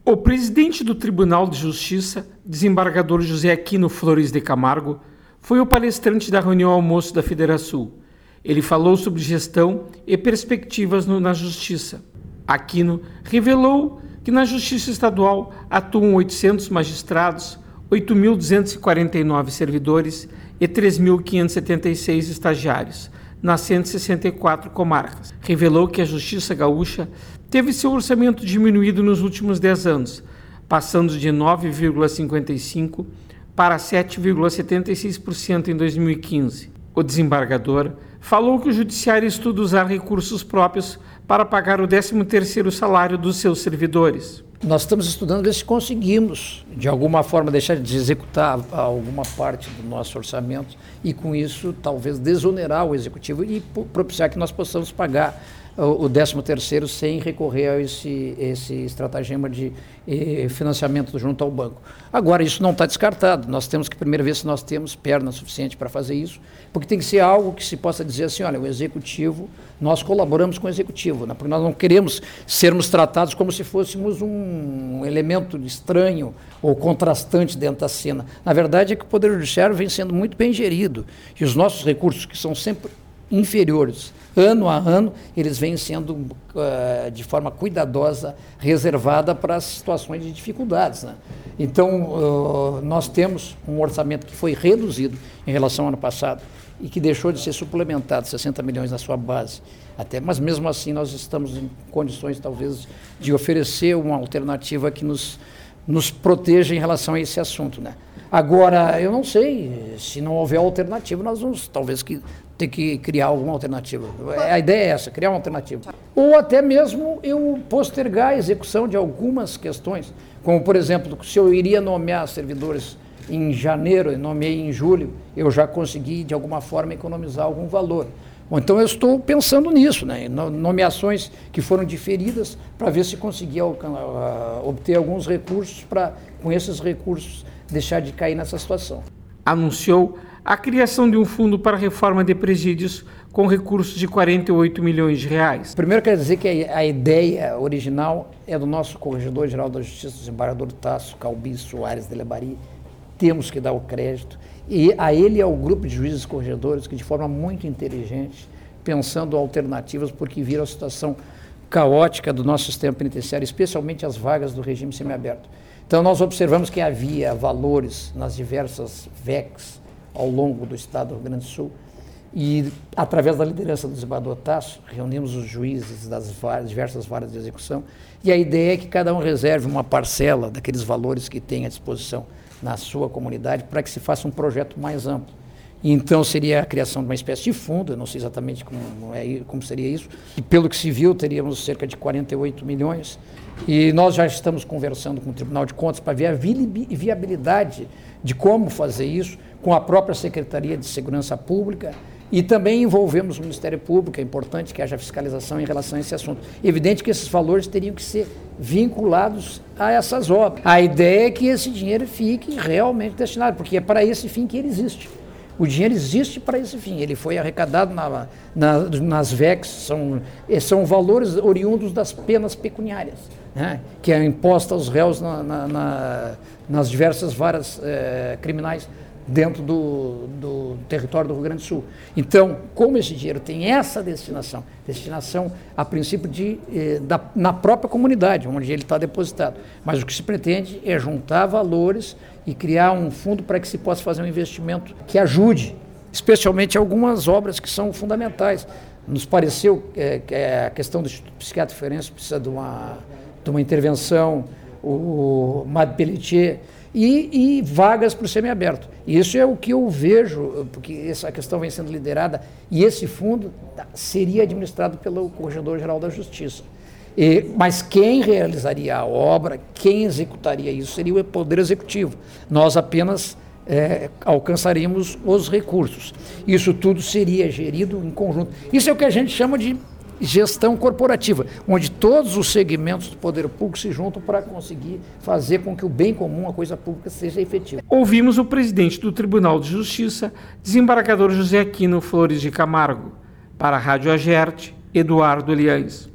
O presidente do Tribunal de Justiça, desembargador José Aquino Flores de Camargo, foi o palestrante da reunião almoço da Federação. Ele falou sobre gestão e perspectivas na Justiça. Aquino revelou que na Justiça Estadual atuam 800 magistrados, 8.249 servidores e 3.576 estagiários, nas 164 comarcas. Revelou que a Justiça Gaúcha teve seu orçamento diminuído nos últimos 10 anos, passando de 9,55% para 7,76% em 2015. O desembargador falou que o Judiciário estuda usar recursos próprios para pagar o 13º salário dos seus servidores. Nós estamos estudando ver se conseguimos, de alguma forma, deixar de executar alguma parte do nosso orçamento e, com isso, talvez desonerar o Executivo e propiciar que nós possamos pagar o 13º sem recorrer a esse estratagema de financiamento junto ao banco. Agora, isso não está descartado. Nós temos que primeiro ver se nós temos perna suficiente para fazer isso, porque tem que ser algo que se possa dizer assim, olha, o Executivo, nós colaboramos com o Executivo, né? Porque nós não queremos sermos tratados como se fôssemos um elemento estranho ou contrastante dentro da cena. Na verdade, é que o Poder Judiciário vem sendo muito bem gerido e os nossos recursos, que são sempre inferiores, ano a ano, eles vêm sendo de forma cuidadosa reservada para as situações de dificuldades, né? Então, nós temos um orçamento que foi reduzido em relação ao ano passado e que deixou de ser suplementado, 60 milhões na sua base, mas mesmo assim nós estamos em condições talvez de oferecer uma alternativa que nos proteja em relação a esse assunto, né? Agora, eu não sei, se não houver alternativa, nós vamos talvez ter que criar alguma alternativa. A ideia é essa, criar uma alternativa. Ou até mesmo eu postergar a execução de algumas questões, como, por exemplo, se eu iria nomear servidores em janeiro e nomeei em julho, eu já consegui, de alguma forma, economizar algum valor. Bom, então eu estou pensando nisso, né? Nomeações que foram diferidas para ver se conseguia obter alguns recursos para, com esses recursos, deixar de cair nessa situação. Anunciou a criação de um fundo para a reforma de presídios com recursos de 48 milhões de reais. Primeiro, quero dizer que a ideia original é do nosso Corregedor-Geral da Justiça, desembargador Tasso Calbi Soares de Lebari. Temos que dar o crédito. E a ele e ao grupo de juízes corregedores que, de forma muito inteligente, pensando alternativas, porque viram a situação caótica do nosso sistema penitenciário, especialmente as vagas do regime semiaberto. Então, nós observamos que havia valores nas diversas VECs ao longo do estado do Rio Grande do Sul e, através da liderança do desembargador Tasso, reunimos os juízes das diversas varas de execução e a ideia é que cada um reserve uma parcela daqueles valores que tem à disposição na sua comunidade para que se faça um projeto mais amplo. Então, seria a criação de uma espécie de fundo, eu não sei exatamente como seria isso, e pelo que se viu, teríamos cerca de 48 milhões, e nós já estamos conversando com o Tribunal de Contas para ver a viabilidade de como fazer isso, com a própria Secretaria de Segurança Pública, e também envolvemos o Ministério Público, é importante que haja fiscalização em relação a esse assunto. Evidente que esses valores teriam que ser vinculados a essas obras. A ideia é que esse dinheiro fique realmente destinado, porque é para esse fim que ele existe. O dinheiro existe para esse fim, ele foi arrecadado nas VECs, são valores oriundos das penas pecuniárias, né, que é imposta aos réus nas diversas varas criminais dentro do território do Rio Grande do Sul. Então, como esse dinheiro tem essa destinação a princípio na própria comunidade, onde ele está depositado, mas o que se pretende é juntar valores e criar um fundo para que se possa fazer um investimento que ajude, especialmente algumas obras que são fundamentais. Nos pareceu que a questão do Instituto Psiquiátrico Forense precisa de uma intervenção, o Mad Pelletier, e vagas para o semiaberto. Isso é o que eu vejo, porque essa questão vem sendo liderada, e esse fundo seria administrado pelo Corregedor-Geral da Justiça. Mas quem realizaria a obra, quem executaria isso, seria o Poder Executivo. Nós apenas alcançaríamos os recursos. Isso tudo seria gerido em conjunto. Isso é o que a gente chama de gestão corporativa, onde todos os segmentos do poder público se juntam para conseguir fazer com que o bem comum, a coisa pública, seja efetiva. Ouvimos o presidente do Tribunal de Justiça, desembargador José Aquino Flores de Camargo. Para a Rádio Agerte, Eduardo Eliães.